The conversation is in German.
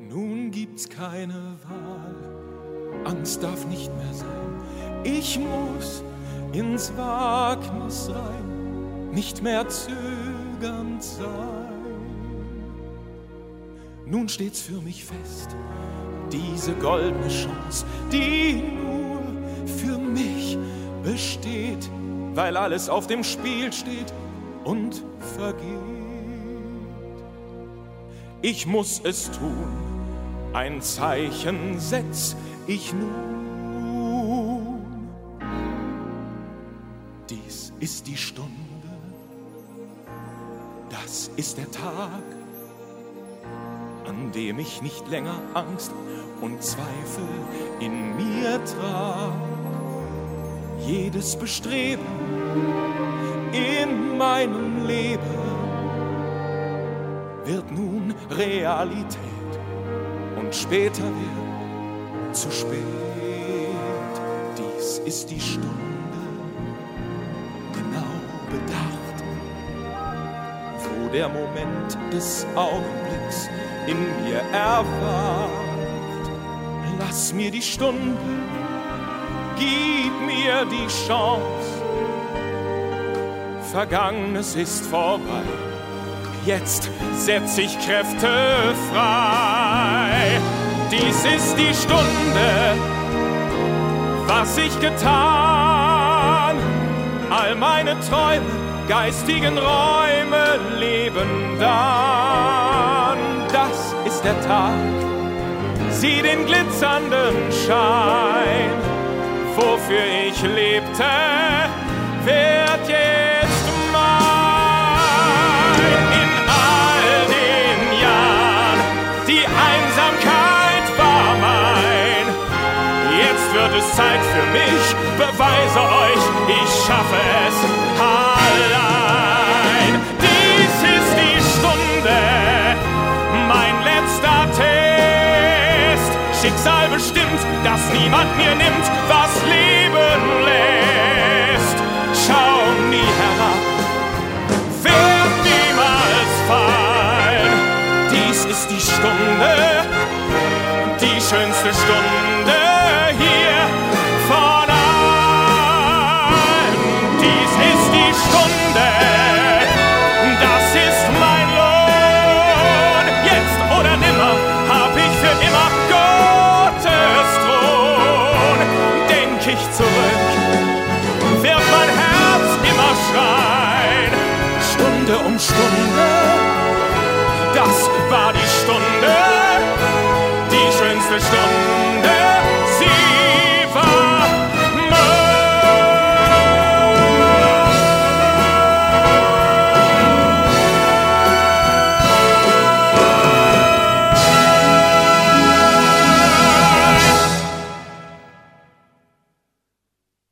Nun gibt's keine Wahl, Angst darf nicht mehr sein. Ich muss ins Wagnis rein, nicht mehr zögernd sein. Nun steht's für mich fest, diese goldene Chance, die nur für mich besteht, weil alles auf dem Spiel steht und vergeht. Ich muss es tun, ein Zeichen setz ich nun. Dies ist die Stunde, das ist der Tag, an dem ich nicht länger Angst und Zweifel in mir trag. Jedes Bestreben in meinem Leben wird nun Realität und später wird zu spät. Dies ist die Stunde, genau bedacht, wo der Moment des Augenblicks in mir erwacht. Lass mir die Stunde, gib mir die Chance. Vergangenes ist vorbei, jetzt setz ich Kräfte frei. Dies ist die Stunde, was ich getan. All meine Träume, geistigen Räume leben dann. Das ist der Tag, sieh den glitzernden Schein. Wofür ich lebte, wird jetzt mein. In all den Jahren, die Einsamkeit war mein. Jetzt wird es Zeit für mich, beweise euch, ich schaffe es allein. Dies ist die Stunde, mein letzter Test. Schicksal bestimmt, dass niemand mir nimmt, was Leben lässt. Schau nie herab, werd niemals fallen. Dies ist die Stunde, die schönste Stunde hier von allen. Dies ist die Stunde, das ist mein Lohn. Jetzt oder nimmer hab ich für immer Gottes Thron. Denk ich zurück, wird mein Herz immer schreien. Stunde um Stunde, das war die Stunde, die schönste Stunde, sie